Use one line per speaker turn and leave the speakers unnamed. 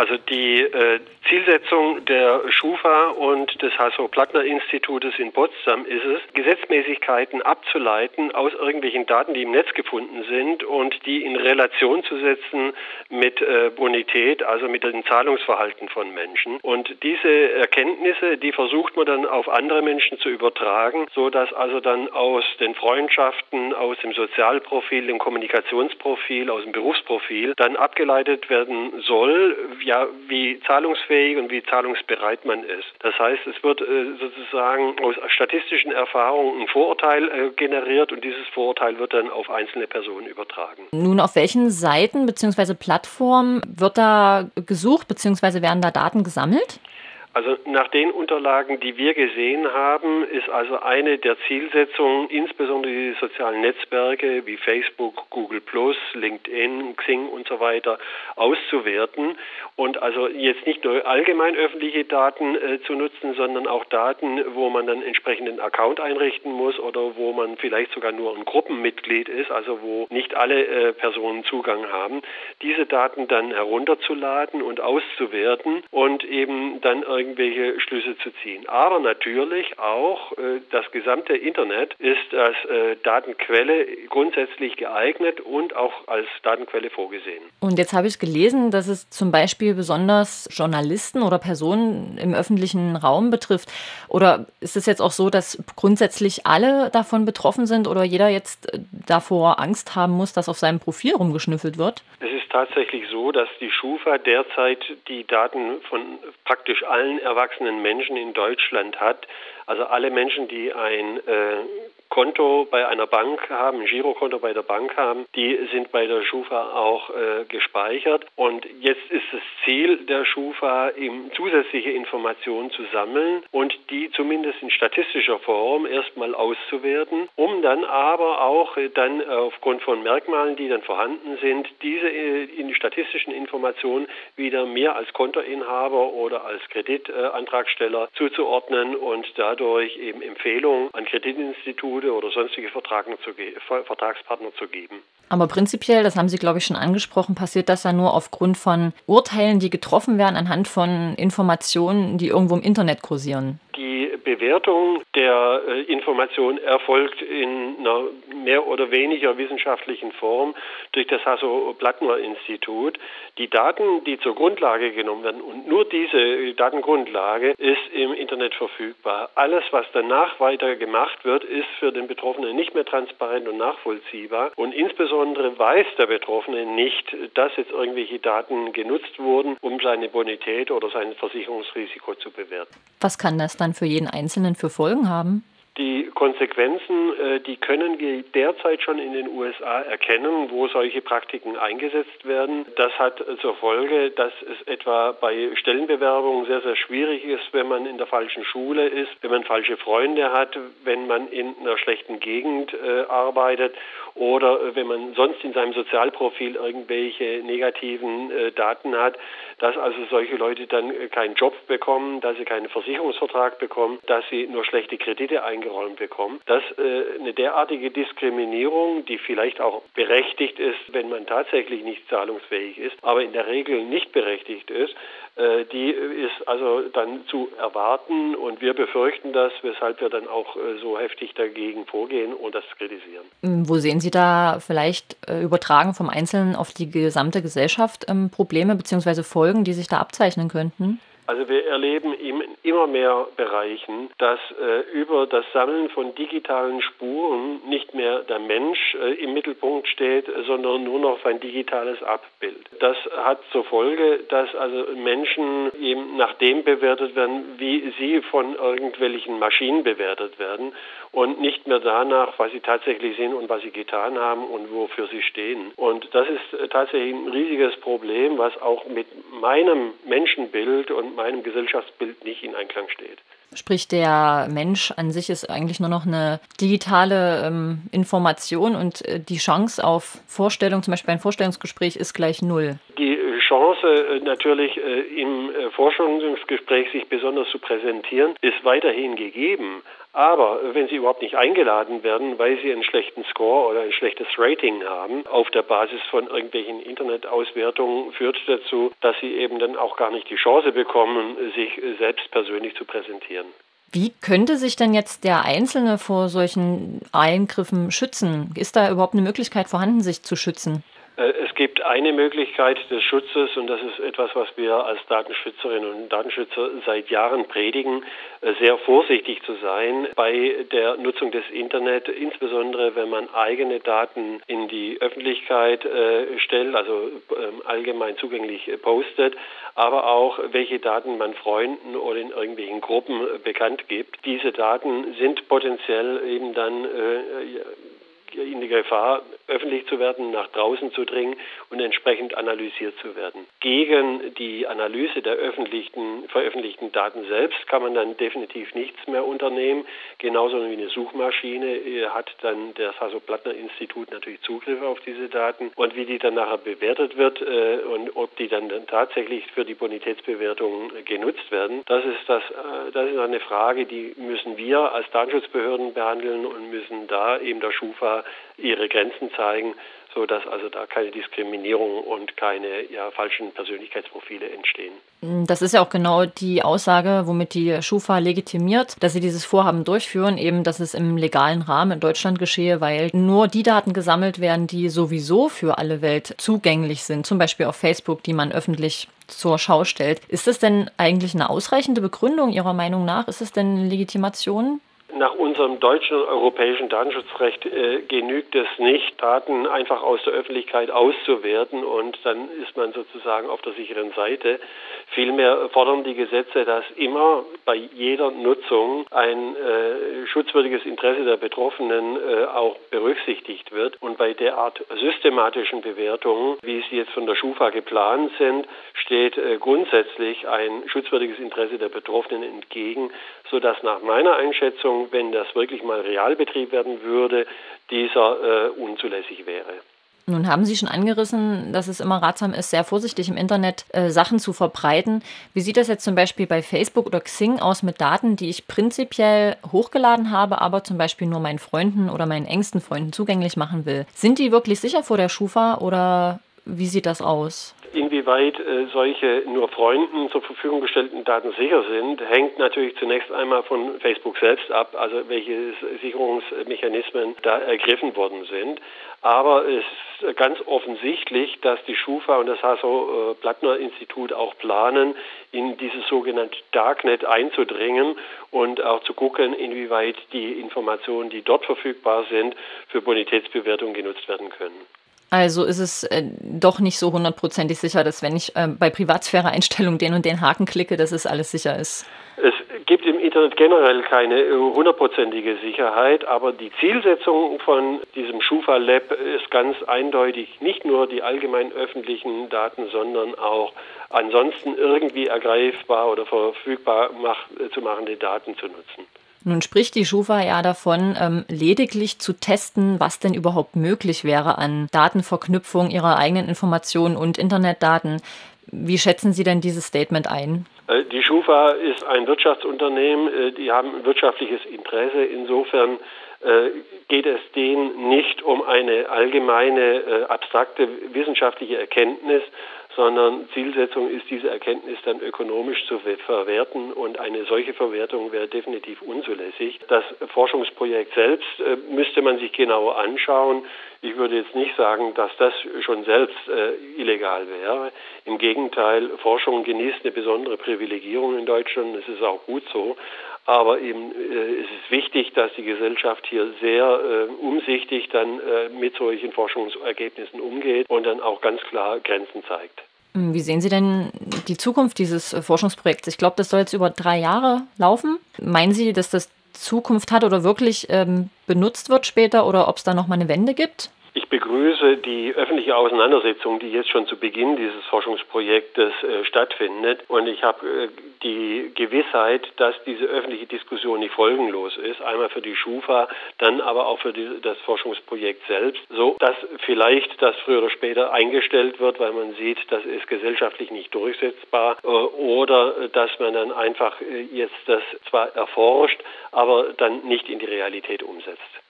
Also die Zielsetzung der Schufa und des Hasso-Plattner-Institutes in Potsdam ist es, Gesetzmäßigkeiten abzuleiten aus irgendwelchen Daten, die im Netz gefunden sind und die in Relation zu setzen mit Bonität, also mit dem Zahlungsverhalten von Menschen. Und diese Erkenntnisse, die versucht man dann auf andere Menschen zu übertragen, so dass also dann aus den Freundschaften, aus dem Sozialprofil, dem Kommunikationsprofil, aus dem Berufsprofil dann abgeleitet werden soll, ja, wie zahlungsfähig und wie zahlungsbereit man ist. Das heißt, es wird sozusagen aus statistischen Erfahrungen ein Vorurteil generiert und dieses Vorurteil wird dann auf einzelne Personen übertragen.
Nun, auf welchen Seiten bzw. Plattformen wird da gesucht bzw. werden da Daten gesammelt?
Also nach den Unterlagen, die wir gesehen haben, ist also eine der Zielsetzungen, insbesondere die sozialen Netzwerke wie Facebook, Google+, LinkedIn, Xing und so weiter auszuwerten und also jetzt nicht nur allgemein öffentliche Daten zu nutzen, sondern auch Daten, wo man dann entsprechenden Account einrichten muss oder wo man vielleicht sogar nur ein Gruppenmitglied ist, also wo nicht alle Personen Zugang haben, diese Daten dann herunterzuladen und auszuwerten und eben dann irgendwelche Schlüsse zu ziehen. Aber natürlich auch das gesamte Internet ist als Datenquelle grundsätzlich geeignet und auch als Datenquelle vorgesehen.
Und jetzt habe ich gelesen, dass es zum Beispiel besonders Journalisten oder Personen im öffentlichen Raum betrifft. Oder ist es jetzt auch so, dass grundsätzlich alle davon betroffen sind oder jeder jetzt davor Angst haben muss, dass auf seinem Profil rumgeschnüffelt wird?
Es ist tatsächlich so, dass die Schufa derzeit die Daten von praktisch allen erwachsenen Menschen in Deutschland hat. Also alle Menschen, die ein Konto bei einer Bank haben, ein Girokonto bei der Bank haben, die sind bei der Schufa auch gespeichert. Und jetzt ist das Ziel der Schufa, eben zusätzliche Informationen zu sammeln und die zumindest in statistischer Form erstmal auszuwerten, um dann aber auch dann aufgrund von Merkmalen, die dann vorhanden sind, diese in die statistischen Informationen wieder mehr als Kontoinhaber oder als Kreditantragsteller zuzuordnen und dadurch eben Empfehlungen an Kreditinstitute oder sonstige Vertragspartner zu geben.
Aber prinzipiell, das haben Sie, glaube ich, schon angesprochen, passiert das ja nur aufgrund von Urteilen, die getroffen werden anhand von Informationen, die irgendwo im Internet kursieren.
Die Bewertung der Information erfolgt in einer mehr oder weniger wissenschaftlichen Form durch das Hasso-Plattner-Institut. Die Daten, die zur Grundlage genommen werden, und nur diese Datengrundlage ist im Internet verfügbar. Alles, was danach weiter gemacht wird, ist für den Betroffenen nicht mehr transparent und nachvollziehbar. Und insbesondere weiß der Betroffene nicht, dass jetzt irgendwelche Daten genutzt wurden, um seine Bonität oder sein Versicherungsrisiko zu bewerten.
Was kann das dann für jeden Einzelnen für Folgen haben?
Die Konsequenzen, die können wir derzeit schon in den USA erkennen, wo solche Praktiken eingesetzt werden. Das hat zur Folge, dass es etwa bei Stellenbewerbungen sehr, sehr schwierig ist, wenn man in der falschen Schule ist, wenn man falsche Freunde hat, wenn man in einer schlechten Gegend arbeitet oder wenn man sonst in seinem Sozialprofil irgendwelche negativen Daten hat, dass also solche Leute dann keinen Job bekommen, dass sie keinen Versicherungsvertrag bekommen, dass sie nur schlechte Kredite eingeräumt bekommen. Dass eine derartige Diskriminierung, die vielleicht auch berechtigt ist, wenn man tatsächlich nicht zahlungsfähig ist, aber in der Regel nicht berechtigt ist, die ist also dann zu erwarten und wir befürchten das, weshalb wir dann auch so heftig dagegen vorgehen und das kritisieren.
Wo sehen Sie da vielleicht übertragen vom Einzelnen auf die gesamte Gesellschaft Probleme bzw. Folgen, die sich da abzeichnen könnten?
Also wir erleben in immer mehr Bereichen, dass über das Sammeln von digitalen Spuren nicht mehr der Mensch im Mittelpunkt steht, sondern nur noch sein digitales Abbild. Das hat zur Folge, dass also Menschen eben nach dem bewertet werden, wie sie von irgendwelchen Maschinen bewertet werden und nicht mehr danach, was sie tatsächlich sind und was sie getan haben und wofür sie stehen. Und das ist tatsächlich ein riesiges Problem, was auch mit meinem Menschenbild und meinem Gesellschaftsbild nicht in Einklang steht.
Sprich, der Mensch an sich ist eigentlich nur noch eine digitale Information und die Chance auf Vorstellung, zum Beispiel ein Vorstellungsgespräch, ist gleich null.
Die Chance, natürlich im Forschungsgespräch sich besonders zu präsentieren, ist weiterhin gegeben. Aber wenn sie überhaupt nicht eingeladen werden, weil sie einen schlechten Score oder ein schlechtes Rating haben, auf der Basis von irgendwelchen Internetauswertungen, führt dazu, dass sie eben dann auch gar nicht die Chance bekommen, sich selbst persönlich zu präsentieren.
Wie könnte sich denn jetzt der Einzelne vor solchen Eingriffen schützen? Ist da überhaupt eine Möglichkeit vorhanden, sich zu schützen?
Es gibt eine Möglichkeit des Schutzes und das ist etwas, was wir als Datenschützerinnen und Datenschützer seit Jahren predigen, sehr vorsichtig zu sein bei der Nutzung des Internet, insbesondere wenn man eigene Daten in die Öffentlichkeit stellt, also allgemein zugänglich postet, aber auch welche Daten man Freunden oder in irgendwelchen Gruppen bekannt gibt. Diese Daten sind potenziell eben dann in die Gefahr, öffentlich zu werden, nach draußen zu dringen und entsprechend analysiert zu werden. Gegen die Analyse der veröffentlichten Daten selbst kann man dann definitiv nichts mehr unternehmen. Genauso wie eine Suchmaschine hat dann das Hasso-Plattner-Institut natürlich Zugriff auf diese Daten. Und wie die dann nachher bewertet wird und ob die dann tatsächlich für die Bonitätsbewertung genutzt werden, das ist eine Frage, die müssen wir als Datenschutzbehörden behandeln und müssen da eben der Schufa ihre Grenzen zeigen, sodass also da keine Diskriminierung und keine falschen Persönlichkeitsprofile entstehen.
Das ist ja auch genau die Aussage, womit die Schufa legitimiert, dass sie dieses Vorhaben durchführen, eben, dass es im legalen Rahmen in Deutschland geschehe, weil nur die Daten gesammelt werden, die sowieso für alle Welt zugänglich sind, zum Beispiel auf Facebook, die man öffentlich zur Schau stellt. Ist das denn eigentlich eine ausreichende Begründung Ihrer Meinung nach? Ist es denn Legitimation?
Nach unserem deutschen und europäischen Datenschutzrecht genügt es nicht, Daten einfach aus der Öffentlichkeit auszuwerten und dann ist man sozusagen auf der sicheren Seite. Vielmehr fordern die Gesetze, dass immer bei jeder Nutzung ein schutzwürdiges Interesse der Betroffenen auch berücksichtigt wird. Und bei derart systematischen Bewertungen, wie sie jetzt von der Schufa geplant sind, steht grundsätzlich ein schutzwürdiges Interesse der Betroffenen entgegen, sodass nach meiner Einschätzung, wenn das wirklich mal real betrieben werden würde, dieser unzulässig wäre.
Nun haben Sie schon angerissen, dass es immer ratsam ist, sehr vorsichtig im Internet Sachen zu verbreiten. Wie sieht das jetzt zum Beispiel bei Facebook oder Xing aus mit Daten, die ich prinzipiell hochgeladen habe, aber zum Beispiel nur meinen Freunden oder meinen engsten Freunden zugänglich machen will? Sind die wirklich sicher vor der Schufa oder wie sieht das aus?
Inwieweit solche nur Freunden zur Verfügung gestellten Daten sicher sind, hängt natürlich zunächst einmal von Facebook selbst ab, also welche Sicherungsmechanismen da ergriffen worden sind. Aber es ist ganz offensichtlich, dass die Schufa und das Hasso-Plattner-Institut auch planen, in dieses sogenannte Darknet einzudringen und auch zu gucken, inwieweit die Informationen, die dort verfügbar sind, für Bonitätsbewertung genutzt werden können.
Also ist es doch nicht so hundertprozentig sicher, dass wenn ich bei Privatsphäre-Einstellungen den und den Haken klicke, dass es alles sicher ist.
Es gibt im Internet generell keine hundertprozentige Sicherheit, aber die Zielsetzung von diesem Schufa Lab ist ganz eindeutig, nicht nur die allgemein öffentlichen Daten, sondern auch ansonsten irgendwie ergreifbar oder verfügbar zu machende Daten zu nutzen.
Nun spricht die Schufa ja davon, lediglich zu testen, was denn überhaupt möglich wäre an Datenverknüpfung ihrer eigenen Informationen und Internetdaten. Wie schätzen Sie denn dieses Statement ein?
Die Schufa ist ein Wirtschaftsunternehmen, die haben ein wirtschaftliches Interesse. Insofern geht es denen nicht um eine allgemeine, abstrakte wissenschaftliche Erkenntnis, sondern Zielsetzung ist, diese Erkenntnis dann ökonomisch zu verwerten und eine solche Verwertung wäre definitiv unzulässig. Das Forschungsprojekt selbst müsste man sich genauer anschauen. Ich würde jetzt nicht sagen, dass das schon selbst illegal wäre. Im Gegenteil, Forschung genießt eine besondere Privilegierung in Deutschland, das ist auch gut so. Aber eben es ist wichtig, dass die Gesellschaft hier sehr umsichtig dann mit solchen Forschungsergebnissen umgeht und dann auch ganz klar Grenzen zeigt.
Wie sehen Sie denn die Zukunft dieses Forschungsprojekts? Ich glaube, das soll jetzt über 3 Jahre laufen. Meinen Sie, dass das Zukunft hat oder wirklich benutzt wird später oder ob es da nochmal eine Wende gibt?
Ich begrüße die öffentliche Auseinandersetzung, die jetzt schon zu Beginn dieses Forschungsprojektes stattfindet. Und ich habe die Gewissheit, dass diese öffentliche Diskussion nicht folgenlos ist. Einmal für die Schufa, dann aber auch für das Forschungsprojekt selbst. So, dass vielleicht das früher oder später eingestellt wird, weil man sieht, das ist gesellschaftlich nicht durchsetzbar. Oder dass man dann einfach jetzt das zwar erforscht, aber dann nicht in die Realität umsetzt.